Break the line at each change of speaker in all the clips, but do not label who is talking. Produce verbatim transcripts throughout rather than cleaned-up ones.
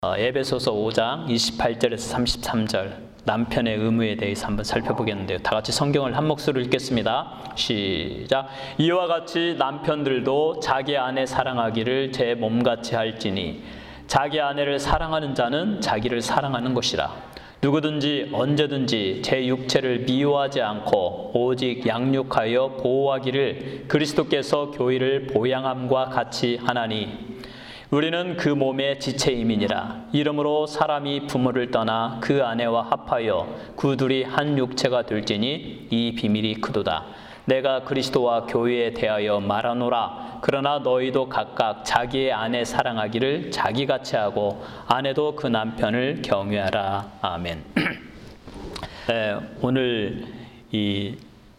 어, 에베소서 오 장 이십팔 절에서 삼십삼 절 남편의 의무에 대해서 한번 살펴보겠는데요. 다 같이 성경을 한 목소리로 읽겠습니다. 시작. 이와 같이 남편들도 자기 아내 사랑하기를 제 몸같이 할지니 자기 아내를 사랑하는 자는 자기를 사랑하는 것이라. 누구든지 언제든지 제 육체를 미워하지 않고 오직 양육하여 보호하기를 그리스도께서 교회를 보양함과 같이 하나니 우리는 그 몸의 지체임이니라. 이러므로 사람이 부모를 떠나 그 아내와 합하여 그 둘이 한 육체가 될지니 이 비밀이 크도다. 내가 그리스도와 교회에 대하여 말하노라. 그러나 너희도 각각 자기의 아내 사랑하기를 자기같이 하고 아내도 그 남편을 경외하라. 아멘. 네, 오늘 이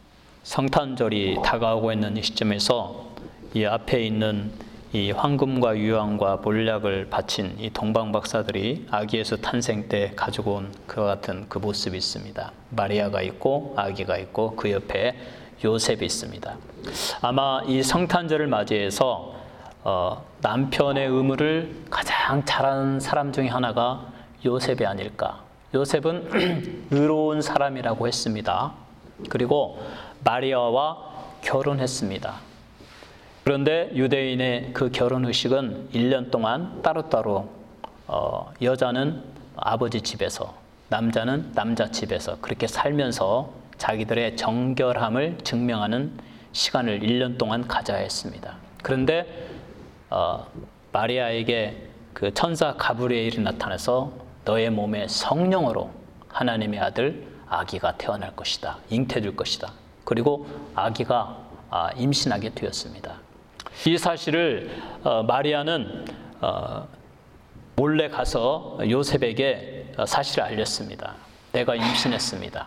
성탄절이 다가오고 있는 이 시점에서 이 앞에 있는 이 황금과 유황과 몰약을 바친 이 동방 박사들이 아기 예수 탄생 때 가지고 온 그와 같은 그 모습이 있습니다. 마리아가 있고 아기가 있고 그 옆에 요셉이 있습니다. 아마 이 성탄절을 맞이해서 어, 남편의 의무를 가장 잘하는 사람 중에 하나가 요셉이 아닐까. 요셉은 의로운 사람이라고 했습니다. 그리고 마리아와 결혼했습니다. 그런데 유대인의 그 결혼 의식은 일 년 동안 따로따로 어, 여자는 아버지 집에서 남자는 남자 집에서 그렇게 살면서 자기들의 정결함을 증명하는 시간을 일 년 동안 가져야 했습니다. 그런데 어, 마리아에게 그 천사 가브리엘이 나타나서 너의 몸에 성령으로 하나님의 아들 아기가 태어날 것이다. 잉태될 것이다. 그리고 아기가 아, 임신하게 되었습니다. 이 사실을 어, 마리아는 어, 몰래 가서 요셉에게 사실을 알렸습니다. 내가 임신했습니다.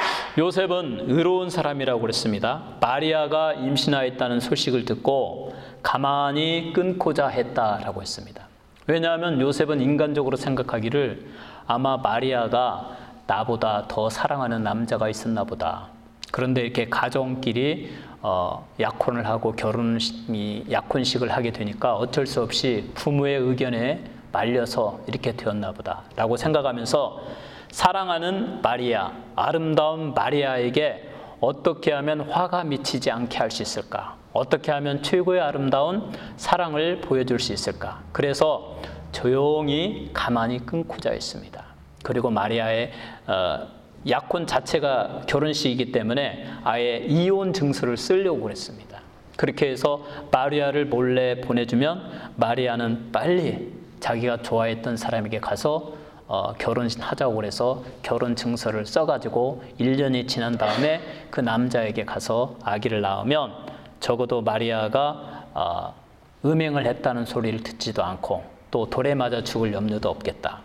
요셉은 의로운 사람이라고 그랬습니다. 마리아가 임신하였다는 소식을 듣고 가만히 끊고자 했다라고 했습니다. 왜냐하면 요셉은 인간적으로 생각하기를 아마 마리아가 나보다 더 사랑하는 남자가 있었나 보다. 그런데 이렇게 가정끼리 어, 약혼을 하고 결혼이 약혼식을 하게 되니까 어쩔 수 없이 부모의 의견에 말려서 이렇게 되었나 보다 라고 생각하면서 사랑하는 마리아, 아름다운 마리아에게 어떻게 하면 화가 미치지 않게 할 수 있을까? 어떻게 하면 최고의 아름다운 사랑을 보여줄 수 있을까? 그래서 조용히 가만히 끊고자 했습니다. 그리고 마리아의 어, 약혼 자체가 결혼식이기 때문에 아예 이혼 증서를 쓰려고 그랬습니다. 그렇게 해서 마리아를 몰래 보내주면 마리아는 빨리 자기가 좋아했던 사람에게 가서 어, 결혼하자고 그래서 결혼 증서를 써가지고 일 년이 지난 다음에 그 남자에게 가서 아기를 낳으면 적어도 마리아가 어, 음행을 했다는 소리를 듣지도 않고 또 돌에 맞아 죽을 염려도 없겠다.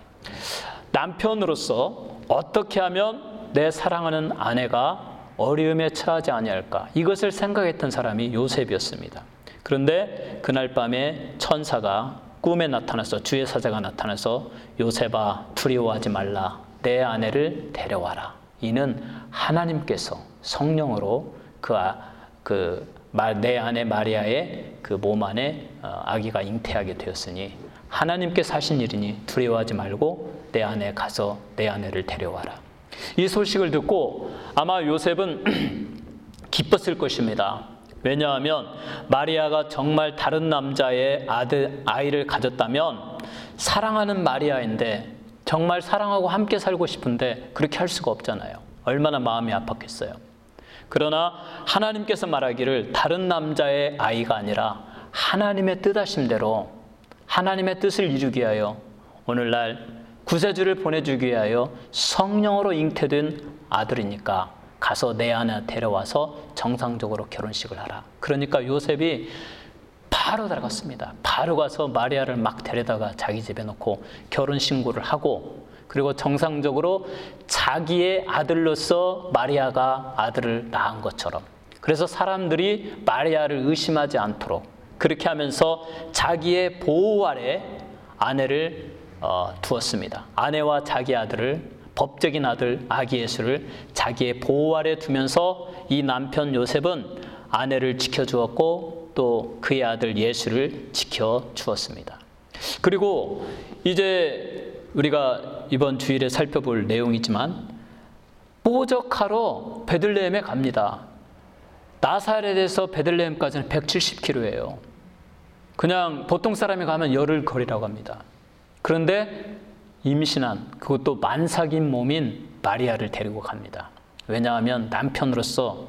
남편으로서 어떻게 하면 내 사랑하는 아내가 어려움에 처하지 아니할까? 이것을 생각했던 사람이 요셉이었습니다. 그런데 그날 밤에 천사가 꿈에 나타나서 주의 사자가 나타나서 요셉아 두려워하지 말라. 내 아내를 데려와라. 이는 하나님께서 성령으로 그, 아, 그 내 아내 마리아의 그 몸 안에 아기가 잉태하게 되었으니 하나님께서 하신 일이니 두려워하지 말고 내 아내 가서 내 아내를 데려와라. 이 소식을 듣고 아마 요셉은 기뻤을 것입니다. 왜냐하면 마리아가 정말 다른 남자의 아들, 아이를 가졌다면 사랑하는 마리아인데 정말 사랑하고 함께 살고 싶은데 그렇게 할 수가 없잖아요. 얼마나 마음이 아팠겠어요. 그러나 하나님께서 말하기를 다른 남자의 아이가 아니라 하나님의 뜻하신 대로 하나님의 뜻을 이루기 위하여 오늘날 구세주를 보내주기 위하여 성령으로 잉태된 아들이니까 가서 내 아내 데려와서 정상적으로 결혼식을 하라. 그러니까 요셉이 바로 들어갔습니다. 바로 가서 마리아를 막 데려다가 자기 집에 놓고 결혼 신고를 하고 그리고 정상적으로 자기의 아들로서 마리아가 아들을 낳은 것처럼 그래서 사람들이 마리아를 의심하지 않도록 그렇게 하면서 자기의 보호 아래 아내를 어, 두었습니다. 아내와 자기 아들을 법적인 아들 아기 예수를 자기의 보호 아래 두면서 이 남편 요셉은 아내를 지켜주었고 또 그의 아들 예수를 지켜주었습니다. 그리고 이제 우리가 이번 주일에 살펴볼 내용이지만 모적하러 베들레헴에 갑니다. 나사렛에서 베들레헴까지는 백칠십 킬로미터예요. 그냥 보통 사람이 가면 열흘 거리라고 합니다. 그런데 임신한, 그것도 만삭인 몸인 마리아를 데리고 갑니다. 왜냐하면 남편으로서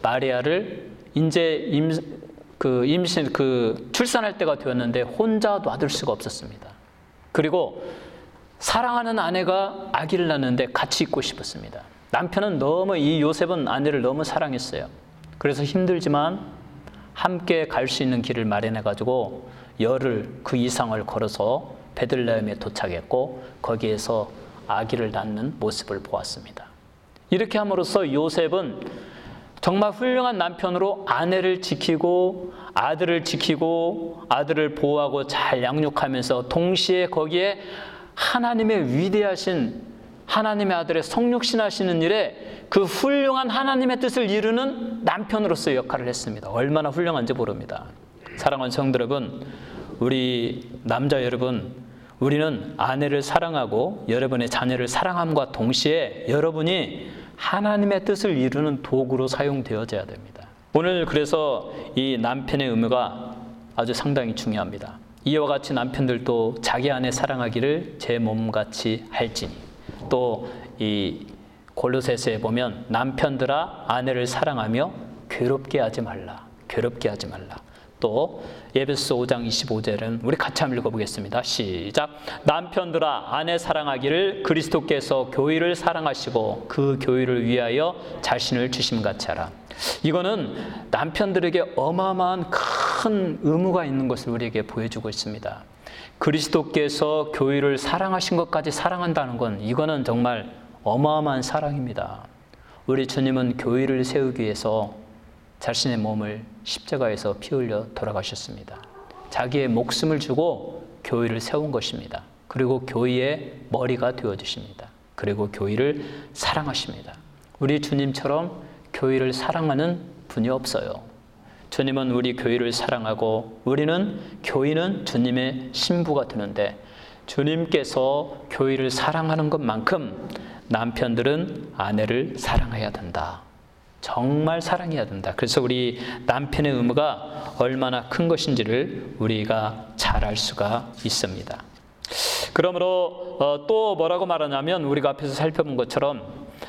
마리아를 이제 임, 그 임신, 그 출산할 때가 되었는데 혼자 놔둘 수가 없었습니다. 그리고 사랑하는 아내가 아기를 낳는데 같이 있고 싶었습니다. 남편은 너무, 이 요셉은 아내를 너무 사랑했어요. 그래서 힘들지만 함께 갈 수 있는 길을 마련해가지고 열흘 그 이상을 걸어서 베들레헴에 도착했고 거기에서 아기를 낳는 모습을 보았습니다. 이렇게 함으로써 요셉은 정말 훌륭한 남편으로 아내를 지키고 아들을 지키고 아들을 보호하고 잘 양육하면서 동시에 거기에 하나님의 위대하신 하나님의 아들의 성육신하시는 일에 그 훌륭한 하나님의 뜻을 이루는 남편으로서의 역할을 했습니다. 얼마나 훌륭한지 모릅니다. 사랑하는 성도 여러분, 우리 남자 여러분, 우리는 아내를 사랑하고 여러분의 자녀를 사랑함과 동시에 여러분이 하나님의 뜻을 이루는 도구로 사용되어져야 됩니다. 오늘 그래서 이 남편의 의무가 아주 상당히 중요합니다. 이와 같이 남편들도 자기 아내 사랑하기를 제 몸같이 할지니. 또 이 골로새서에 보면 남편들아 아내를 사랑하며 괴롭게 하지 말라. 괴롭게 하지 말라. 또 에베소 오 장 이십오 절은 우리 같이 한번 읽어보겠습니다. 시작. 남편들아 아내 사랑하기를 그리스도께서 교회를 사랑하시고 그 교회를 위하여 자신을 주심같이 하라. 이거는 남편들에게 어마어마한 큰 의무가 있는 것을 우리에게 보여주고 있습니다. 그리스도께서 교회를 사랑하신 것까지 사랑한다는 건 이거는 정말 어마어마한 사랑입니다. 우리 주님은 교회를 세우기 위해서 자신의 몸을 십자가에서 피 흘려 돌아가셨습니다. 자기의 목숨을 주고 교회를 세운 것입니다. 그리고 교회의 머리가 되어주십니다. 그리고 교회를 사랑하십니다. 우리 주님처럼 교회를 사랑하는 분이 없어요. 주님은 우리 교회를 사랑하고 우리는, 교회는 주님의 신부가 되는데 주님께서 교회를 사랑하는 것만큼 남편들은 아내를 사랑해야 된다. 정말 사랑해야 된다. 그래서 우리 남편의 의무가 얼마나 큰 것인지를 우리가 잘 알 수가 있습니다. 그러므로 어, 또 뭐라고 말하냐면 우리가 앞에서 살펴본 것처럼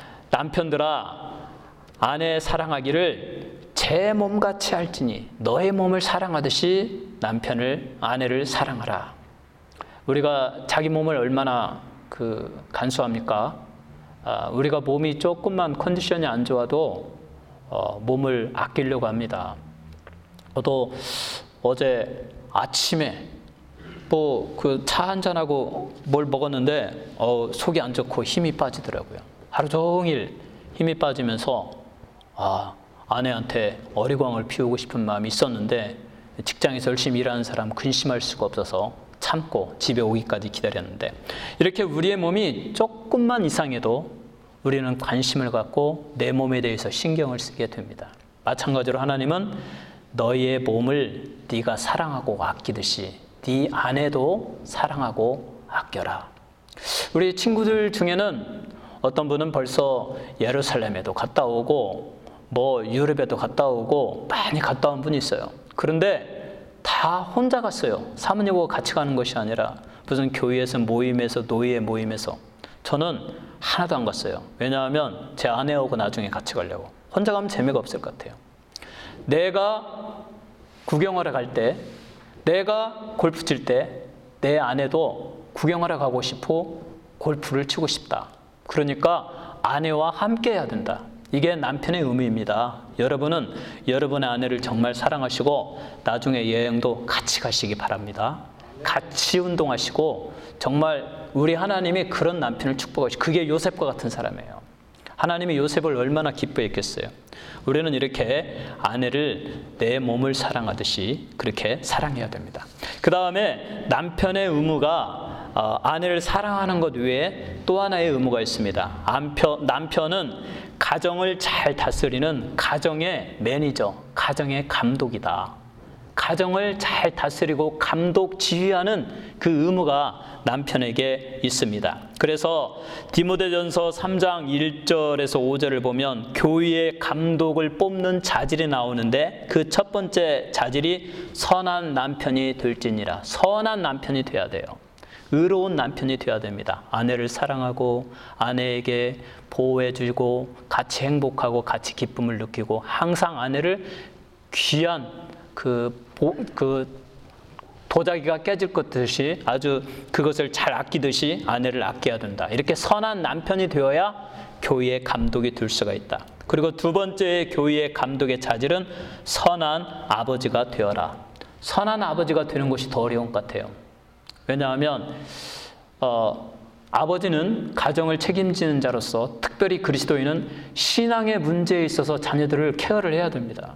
남편들아 아내 사랑하기를 제 몸같이 할지니 너의 몸을 사랑하듯이 남편을, 아내를 사랑하라. 우리가 자기 몸을 얼마나 그 간수합니까? 아, 우리가 몸이 조금만 컨디션이 안 좋아도 어, 몸을 아끼려고 합니다. 저도 어제 아침에 뭐 그 차 한잔하고 뭘 먹었는데 어, 속이 안 좋고 힘이 빠지더라고요. 하루 종일 힘이 빠지면서 아, 아내한테 어리광을 피우고 싶은 마음이 있었는데 직장에서 열심히 일하는 사람 근심할 수가 없어서 참고 집에 오기까지 기다렸는데, 이렇게 우리의 몸이 조금만 이상해도 우리는 관심을 갖고 내 몸에 대해서 신경을 쓰게 됩니다. 마찬가지로 하나님은 너희의 몸을 네가 사랑하고 아끼듯이 네 아내도 사랑하고 아껴라. 우리 친구들 중에는 어떤 분은 벌써 예루살렘에도 갔다 오고 뭐 유럽에도 갔다 오고 많이 갔다 온 분이 있어요. 그런데 다 혼자 갔어요. 사모님하고 같이 가는 것이 아니라 무슨 교회에서 모임에서, 노예 모임에서. 저는 하나도 안 갔어요. 왜냐하면 제 아내하고 나중에 같이 가려고. 혼자 가면 재미가 없을 것 같아요. 내가 구경하러 갈 때, 내가 골프 칠 때 내 아내도 구경하러 가고 싶고 골프를 치고 싶다. 그러니까 아내와 함께 해야 된다. 이게 남편의 의무입니다. 여러분은 여러분의 아내를 정말 사랑하시고 나중에 여행도 같이 가시기 바랍니다. 같이 운동하시고 정말 우리 하나님이 그런 남편을 축복하시고, 그게 요셉과 같은 사람이에요. 하나님이 요셉을 얼마나 기뻐했겠어요. 우리는 이렇게 아내를 내 몸을 사랑하듯이 그렇게 사랑해야 됩니다. 그 다음에 남편의 의무가 어, 아내를 사랑하는 것 외에 또 하나의 의무가 있습니다. 남편, 남편은 가정을 잘 다스리는 가정의 매니저, 가정의 감독이다. 가정을 잘 다스리고 감독, 지휘하는 그 의무가 남편에게 있습니다. 그래서 디모데전서 삼 장 일 절에서 오 절을 보면 교회의 감독을 뽑는 자질이 나오는데 그 첫 번째 자질이 선한 남편이 될지니라. 선한 남편이 돼야 돼요. 의로운 남편이 되어야 됩니다. 아내를 사랑하고 아내에게 보호해주고 같이 행복하고 같이 기쁨을 느끼고 항상 아내를 귀한 그, 보, 그 도자기가 깨질 것 듯이 아주 그것을 잘 아끼듯이 아내를 아껴야 된다. 이렇게 선한 남편이 되어야 교회의 감독이 될 수가 있다. 그리고 두 번째 교회의 감독의 자질은 선한 아버지가 되어라. 선한 아버지가 되는 것이 더 어려운 것 같아요. 왜냐하면 어, 아버지는 가정을 책임지는 자로서 특별히 그리스도인은 신앙의 문제에 있어서 자녀들을 케어를 해야 됩니다.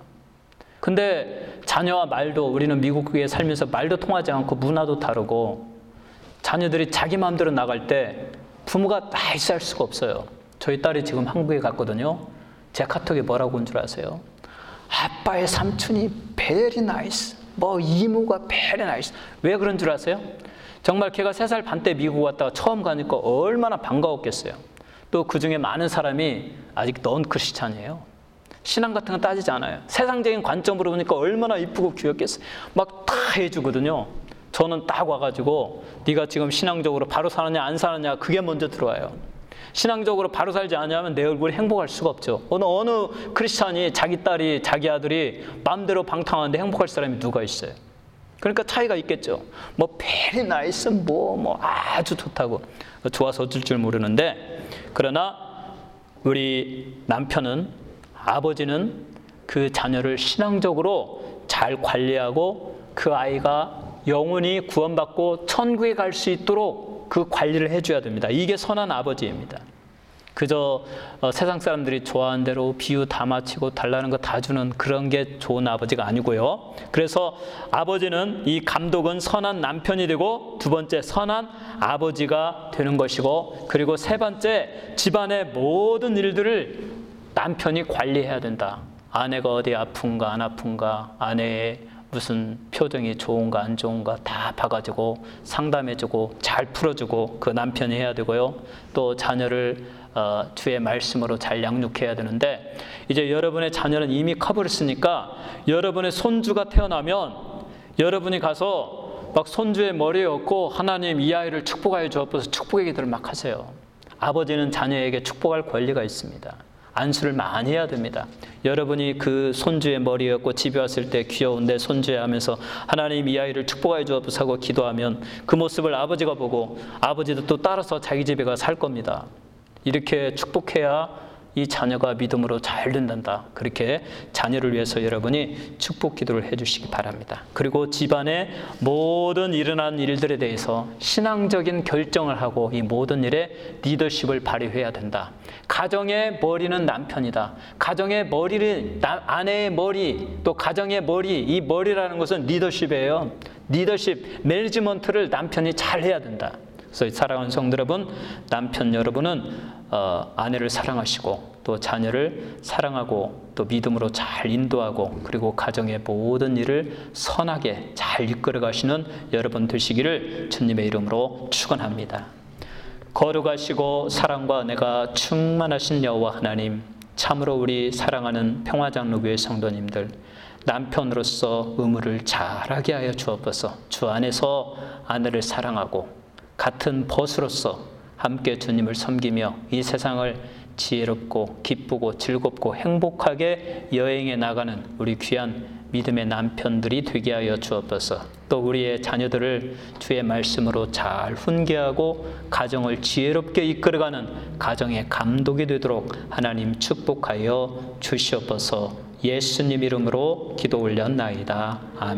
근데 자녀와 말도 우리는 미국에 살면서 말도 통하지 않고 문화도 다르고 자녀들이 자기 마음대로 나갈 때 부모가 나이스 할 수가 없어요. 저희 딸이 지금 한국에 갔거든요. 제 카톡에 뭐라고 온 줄 아세요? 아빠의 삼촌이 베리 나이스, 뭐 이모가 베리 나이스. 왜 그런 줄 아세요? 정말 걔가 세 살 반 때 미국 왔다가 처음 가니까 얼마나 반가웠겠어요. 또 그 중에 많은 사람이 아직 넌 크리스찬이에요. 신앙 같은 건 따지지 않아요. 세상적인 관점으로 보니까 얼마나 이쁘고 귀엽겠어요. 막 다 해주거든요. 저는 딱 와가지고 네가 지금 신앙적으로 바로 사느냐 안 사느냐 그게 먼저 들어와요. 신앙적으로 바로 살지 않으면 내 얼굴이 행복할 수가 없죠. 어느 어느 크리스찬이 자기 딸이 자기 아들이 마음대로 방탕하는데 행복할 사람이 누가 있어요? 그러니까 차이가 있겠죠. 뭐 베리 나이스 뭐, 뭐 아주 좋다고 좋아서 어쩔 줄 모르는데 그러나 우리 남편은 아버지는 그 자녀를 신앙적으로 잘 관리하고 그 아이가 영원히 구원받고 천국에 갈 수 있도록 그 관리를 해줘야 됩니다. 이게 선한 아버지입니다. 그저 어, 세상 사람들이 좋아하는 대로 비유 다 맞히고 달라는 거 다 주는 그런 게 좋은 아버지가 아니고요. 그래서 아버지는 이 감독은 선한 남편이 되고 두 번째 선한 아버지가 되는 것이고 그리고 세 번째 집안의 모든 일들을 남편이 관리해야 된다. 아내가 어디 아픈가 안 아픈가 아내의 무슨 표정이 좋은가 안 좋은가 다 봐가지고 상담해주고 잘 풀어주고 그 남편이 해야 되고요. 또 자녀를 어, 주의 말씀으로 잘 양육해야 되는데 이제 여러분의 자녀는 이미 커버렸으니까 여러분의 손주가 태어나면 여러분이 가서 막 손주의 머리에 얹고 하나님 이 아이를 축복하여 주옵소서 축복의 기도를 막 하세요. 아버지는 자녀에게 축복할 권리가 있습니다. 안수를 많이 해야 됩니다. 여러분이 그 손주의 머리에 얹고 집에 왔을 때 귀여운데 손주에 하면서 하나님 이 아이를 축복하여 주옵소서 하고 기도하면 그 모습을 아버지가 보고 아버지도 또 따라서 자기 집에 가 살 겁니다. 이렇게 축복해야 이 자녀가 믿음으로 잘 된단다. 그렇게 자녀를 위해서 여러분이 축복 기도를 해주시기 바랍니다. 그리고 집안의 모든 일어난 일들에 대해서 신앙적인 결정을 하고 이 모든 일에 리더십을 발휘해야 된다. 가정의 머리는 남편이다. 가정의 머리는 아내의 머리, 또 가정의 머리, 이 머리라는 것은 리더십이에요. 리더십, 매니지먼트를 남편이 잘 해야 된다. 그래서 사랑하는 성도 여러분, 남편 여러분은 어, 아내를 사랑하시고 또 자녀를 사랑하고 또 믿음으로 잘 인도하고 그리고 가정의 모든 일을 선하게 잘 이끌어 가시는 여러분 되시기를 주님의 이름으로 축원합니다. 거룩하시고 사랑과 은혜가 충만하신 여호와 하나님, 참으로 우리 사랑하는 평화장로교회 성도님들 남편으로서 의무를 잘하게 하여 주옵소서. 주 안에서 아내를 사랑하고 같은 벗으로서 함께 주님을 섬기며 이 세상을 지혜롭고 기쁘고 즐겁고 행복하게 여행해 나가는 우리 귀한 믿음의 남편들이 되게 하여 주옵소서. 또 우리의 자녀들을 주의 말씀으로 잘 훈계하고 가정을 지혜롭게 이끌어가는 가정의 감독이 되도록 하나님 축복하여 주시옵소서. 예수님 이름으로 기도 올렸나이다. 아멘.